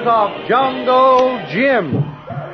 of Jungle Jim.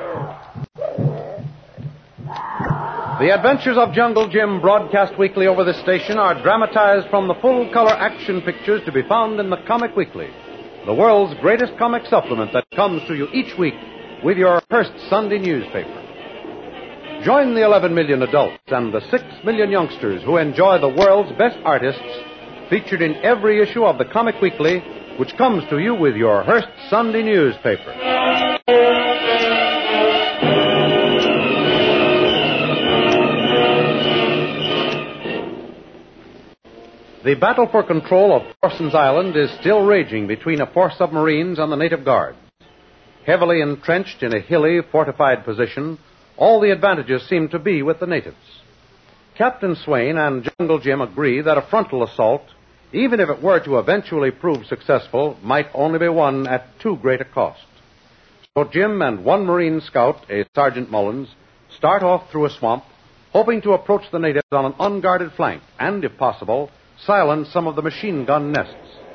The Adventures of Jungle Jim, broadcast weekly over this station, are dramatized from the full-color action pictures to be found in the Comic Weekly, the world's greatest comic supplement that comes to you each week with your Hearst Sunday newspaper. Join the 11 million adults and the 6 million youngsters who enjoy the world's best artists featured in every issue of the Comic Weekly, which comes to you with your Hearst Sunday newspaper. The battle for control of Parsons Island is still raging between a force of Marines and the native guards. Heavily entrenched in a hilly, fortified position, all the advantages seem to be with the natives. Captain Swain and Jungle Jim agree that a frontal assault, even if it were to eventually prove successful, might only be won at too great a cost. So Jim and one Marine scout, a Sergeant Mullins, start off through a swamp, hoping to approach the natives on an unguarded flank and, if possible, silence some of the machine gun nests.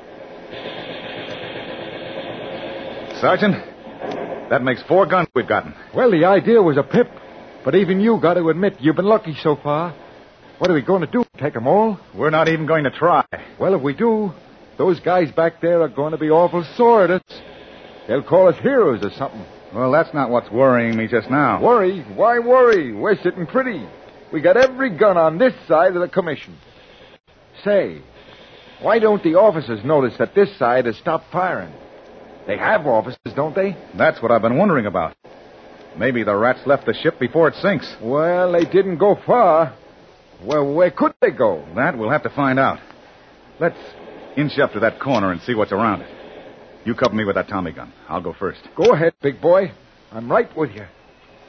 Sergeant, that makes 4 guns we've gotten. Well, the idea was a pip, but even you got to admit you've been lucky so far. What are we going to do, take them all? We're not even going to try. Well, if we do, those guys back there are going to be awful sore at us. They'll call us heroes or something. Well, that's not what's worrying me just now. Worry? Why worry? We're sitting pretty. We got every gun on this side of the commission. Say, why don't the officers notice that this side has stopped firing? They have officers, don't they? That's what I've been wondering about. Maybe the rats left the ship before it sinks. Well, they didn't go far. Well, where could they go? That we'll have to find out. Let's inch up to that corner and see what's around it. You cover me with that Tommy gun. I'll go first. Go ahead, big boy. I'm right with you.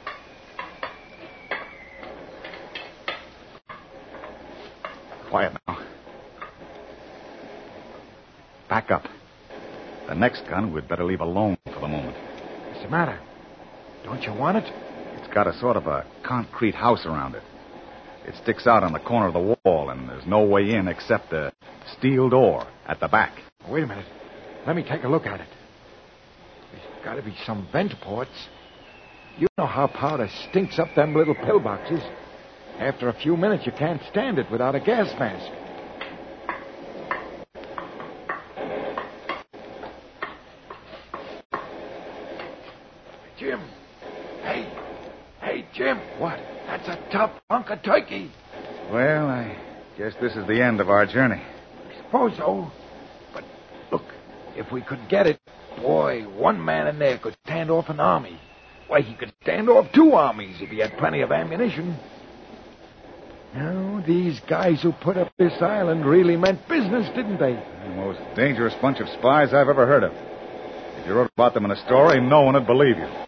Quiet now. Back up. The next gun we'd better leave alone for the moment. What's the matter? Don't you want it? It's got a sort of a concrete house around it. It sticks out on the corner of the wall, and there's no way in except a steel door at the back. Wait a minute. Let me take a look at it. There's got to be some vent ports. You know how powder stinks up them little pillboxes. After a few minutes, you can't stand it without a gas mask. Jim. Hey, Jim. What? That's a tough hunk of turkey. Well, I guess this is the end of our journey. I suppose so. But, look, if we could get it, boy, one man in there could stand off an army. Why, he could stand off 2 armies if he had plenty of ammunition. No, these guys who put up this island really meant business, didn't they? The most dangerous bunch of spies I've ever heard of. If you wrote about them in a story, no one would believe you.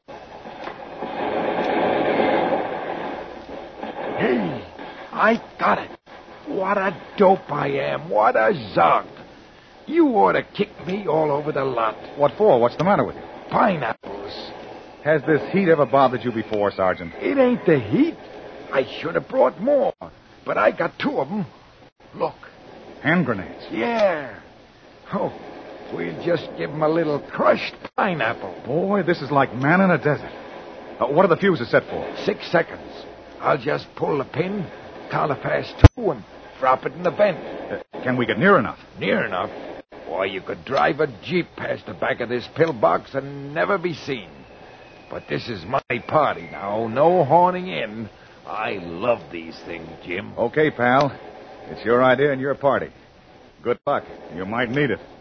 Hey, I got it. What a dope I am. What a zog. You ought to kick me all over the lot. What for? What's the matter with you? Pineapples. Has this heat ever bothered you before, Sergeant? It ain't the heat. I should have brought more, but I got 2 of them. Look. Hand grenades? Yeah. Oh, we'll just give them a little crushed pineapple. Boy, this is like man in a desert. What are the fuses set for? 6 seconds. I'll just pull the pin, count a fast 2, and drop it in the vent. Can we get near enough? Near enough? Boy, you could drive a Jeep past the back of this pillbox and never be seen. But this is my party now. No horning in. I love these things, Jim. Okay, pal. It's your idea and your party. Good luck. You might need it.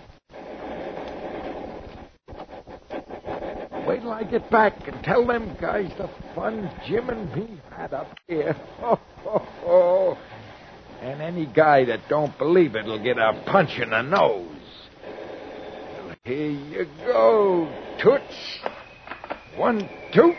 Wait till I get back and tell them guys the fun Jim and me had up here. Oh. And any guy that don't believe it will get a punch in the nose. Well, here you go, Toots. 1, 2.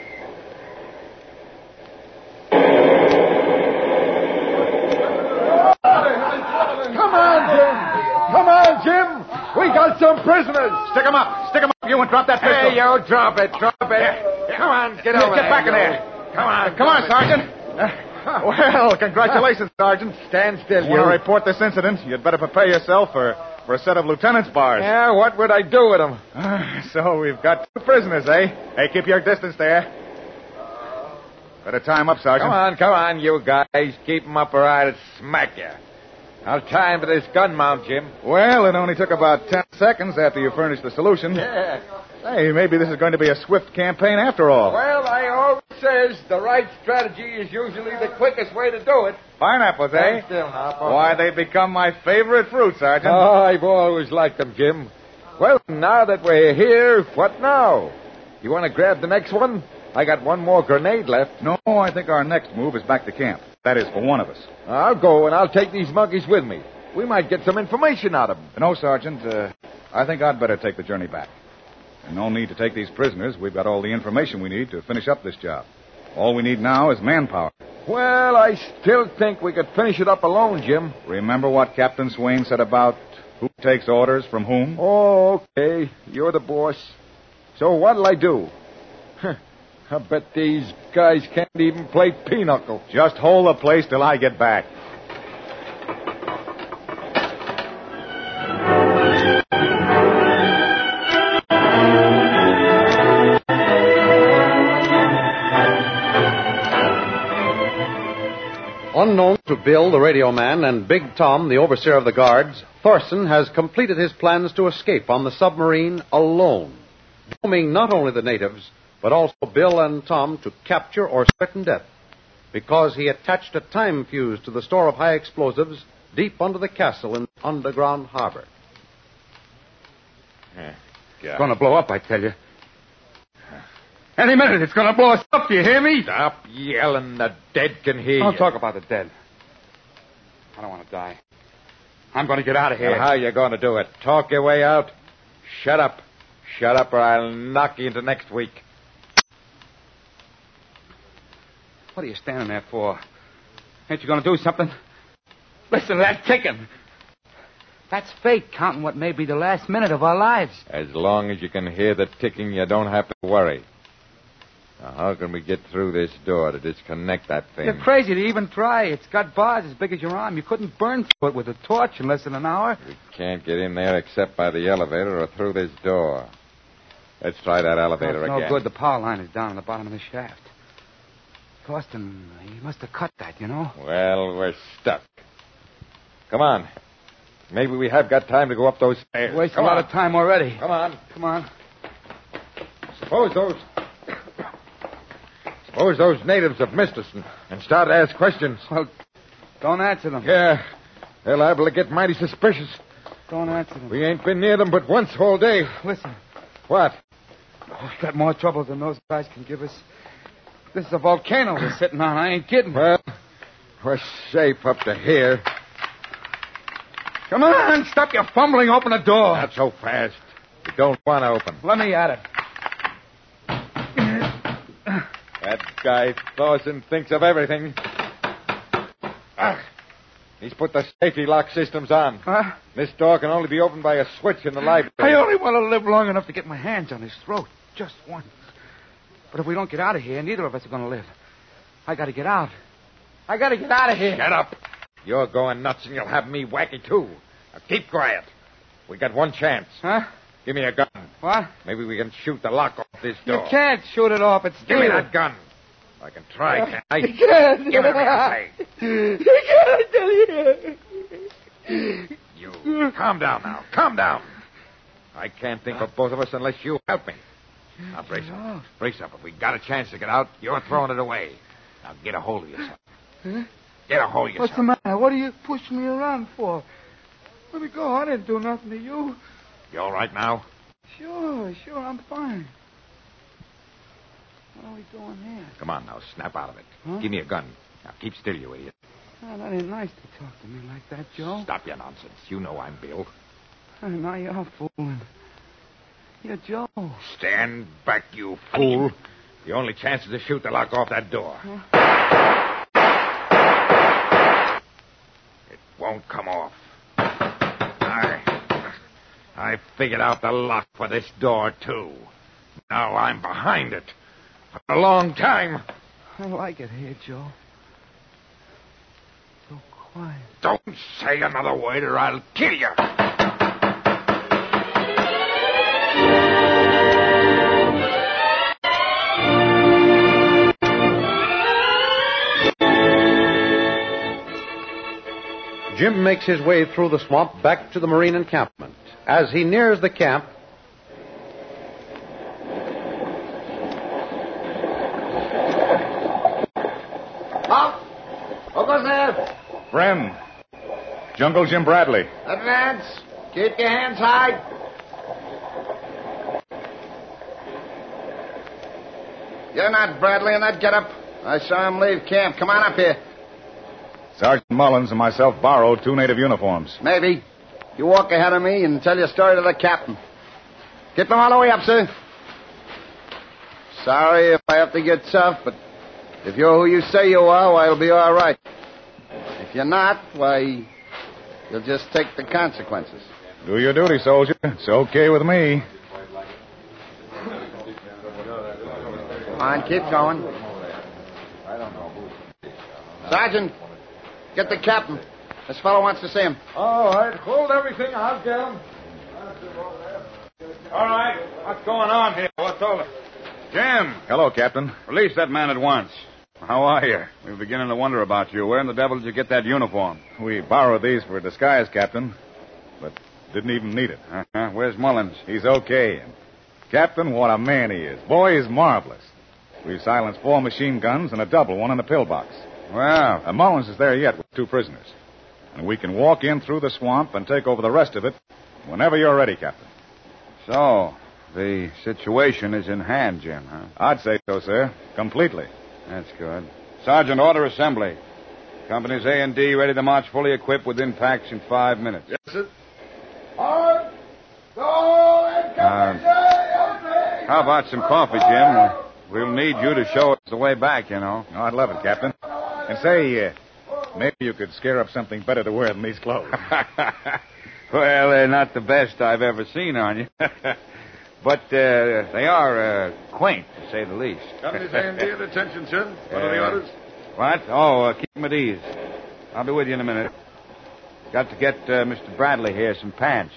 Come on, Jim. We got some prisoners. Stick 'em up. Stick 'em up, you, and drop that pistol. Hey, you, drop it. Come on, get over Get back in there. there. Come on, Sergeant. Well, congratulations, Sergeant. Stand still, You want to report this incident? You'd better prepare yourself for for a set of lieutenant's bars. Yeah, what would I do with them? So we've got 2 prisoners, eh? Hey, keep your distance there. Better tie 'em up, Sergeant. Come on, you guys. Keep 'em up or I'll smack you. I'll tie him to this gun mount, Jim. Well, it only took about 10 seconds after you furnished the solution. Yeah. Hey, maybe this is going to be a swift campaign after all. Well, I always says the right strategy is usually the quickest way to do it. Pineapples, eh? Stand still now, Why, they've become my favorite fruit, Sergeant. Oh, I've always liked them, Jim. Well, now that we're here, what now? You want to grab the next one? I got one more grenade left. No, I think our next move is back to camp. That is, for one of us. I'll go, and I'll take these monkeys with me. We might get some information out of them. No, Sergeant, I think I'd better take the journey back. And no need to take these prisoners. We've got all the information we need to finish up this job. All we need now is manpower. Well, I still think we could finish it up alone, Jim. Remember what Captain Swain said about who takes orders from whom? Oh, okay. You're the boss. So what'll I do? I bet these guys can't even play pinochle. Just hold the place till I get back. Unknown to Bill, the radio man, and Big Tom, the overseer of the guards, Thorson has completed his plans to escape on the submarine alone, dooming not only the natives, but also Bill and Tom to capture or certain death, because he attached a time fuse to the store of high explosives deep under the castle in the underground harbor. It's going to blow up, I tell you. Any minute, it's going to blow us up. Do you hear me? Stop yelling. The dead can hear Don't you. talk about the dead. I don't want to die. I'm going to get out of here. Now, how you going to do it? Talk your way out? Shut up. Shut up or I'll knock you into next week. What are you standing there for? Ain't you going to do something? Listen to that ticking. That's fate, counting what may be the last minute of our lives. As long as you can hear the ticking, you don't have to worry. Now, how can we get through this door to disconnect that thing? You're crazy to even try. It's got bars as big as your arm. You couldn't burn through it with a torch in less than an hour. We can't get in there except by the elevator or through this door. Let's try that elevator No again. good. The power line is down on the bottom of the shaft. Thorsten, he must have cut that, you know. Well, we're stuck. Come on. Maybe we have got time to go up those stairs. Waste a Come lot on. of time already. Come on. Come on. Suppose those natives have missed us and start to ask questions. Well, don't answer them. Yeah, they're liable to get mighty suspicious. Don't answer them. We ain't been near them but once all day. Listen, What? we've got more trouble than those guys can give us. This is a volcano we're sitting on. I ain't kidding. Well, we're safe up to here. Come on, stop your fumbling. Open the door. Not so fast. We don't want to open. Let me at it. That guy Thorson thinks of everything. He's put the safety lock systems on. Huh? This door can only be opened by a switch in the library. I only want to live long enough to get my hands on his throat. Just once. But if we don't get out of here, neither of us are going to live. I got to get out. I got to get out of here. Shut up. You're going nuts and you'll have me wacky, too. Now, keep quiet. We got one chance. Huh? Give me a gun. What? Maybe we can shoot the lock off this You door. can't shoot it off. It's Give me steel. that gun. I can try, can't I? You can't. Give it a say. You can't, I tell you. You calm down now. Calm down. I can't think of both of us unless you help me. Now, brace up. Brace up. If we got a chance to get out, you're throwing it away. Now, get a hold of yourself. Huh? Get a hold of yourself. What's the matter? What are you pushing me around for? Let me go. I didn't do nothing to you. You all right now? Sure, I'm fine. What are we doing here? Come on now. Snap out of it. Huh? Give me a gun. Now, keep still, you idiot. Oh, that ain't nice to talk to me like that, Joe. Stop your nonsense. You know I'm Bill. Now you're fooling. You're Joe. Stand back, you fool. The only chance is to shoot the lock off that door. It won't come off. I figured out the lock for this door, too. Now I'm behind it. For a long time. I like it here, Joe. So quiet. Don't say another word or I'll kill you. Jim makes his way through the swamp back to the Marine encampment. As he nears the camp, Up! Who goes there? Friend, Jungle Jim Bradley. Advance. Keep your hands high. You're not Bradley in that getup. I saw him leave camp. Come on up here. Sergeant Mullins and myself borrowed 2 native uniforms. Maybe. You walk ahead of me and tell your story to the captain. Get them all the way up, sir. Sorry if I have to get tough, but if you're who you say you are, why, it'll be all right. If you're not, why, you'll just take the consequences. Do your duty, soldier. It's okay with me. Come on, keep going. Sergeant, get the captain. This fellow wants to see him. All right, hold everything. I'll get him. All right. What's going on here? What's over? Jim. Hello, Captain. Release that man at once. How are you? We're beginning to wonder about you. Where in the devil did you get that uniform? We borrowed these for a disguise, Captain, but didn't even need it. Where's Mullins? He's okay. And Captain, what a man he is. Boy, he's marvelous. We've silenced 4 machine guns and a double one in the pillbox. Well, Mullins is there yet with 2 prisoners. And we can walk in through the swamp and take over the rest of it whenever you're ready, Captain. so the situation is in hand, Jim, huh? I'd say so, sir. Completely. That's good. Sergeant, order assembly. Companies A and D ready to march fully equipped within packs in 5 minutes. Yes, sir. All right. Go and How about some coffee, Jim? We'll need you to show us the way back, you know. Oh, I'd love it, Captain. And say, maybe you could scare up something better to wear than these clothes. Well, they're not the best I've ever seen on you. But they are quaint, to say the least. Company's A&D at attention, sir. What are the orders? What? Oh, keep them at ease. I'll be with you in a minute. Got to get Mr. Bradley here some pants.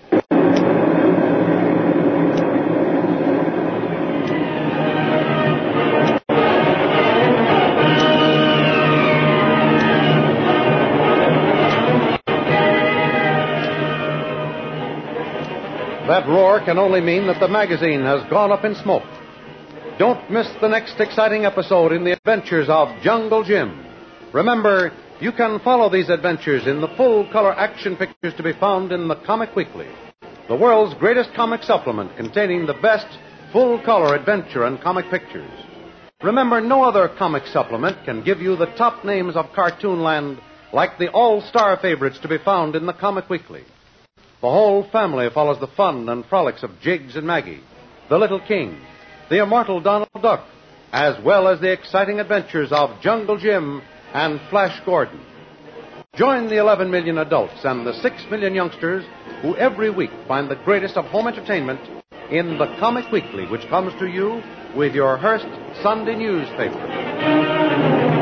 that roar can only mean that the magazine has gone up in smoke. Don't miss the next exciting episode in the adventures of Jungle Jim. Remember, you can follow these adventures in the full-color action pictures to be found in the Comic Weekly, the world's greatest comic supplement containing the best full-color adventure and comic pictures. Remember, no other comic supplement can give you the top names of Cartoonland like the all-star favorites to be found in the Comic Weekly. The whole family follows the fun and frolics of Jiggs and Maggie, the Little King, the immortal Donald Duck, as well as the exciting adventures of Jungle Jim and Flash Gordon. Join the 11 million adults and the 6 million youngsters who every week find the greatest of home entertainment in the Comic Weekly, which comes to you with your Hearst Sunday newspaper.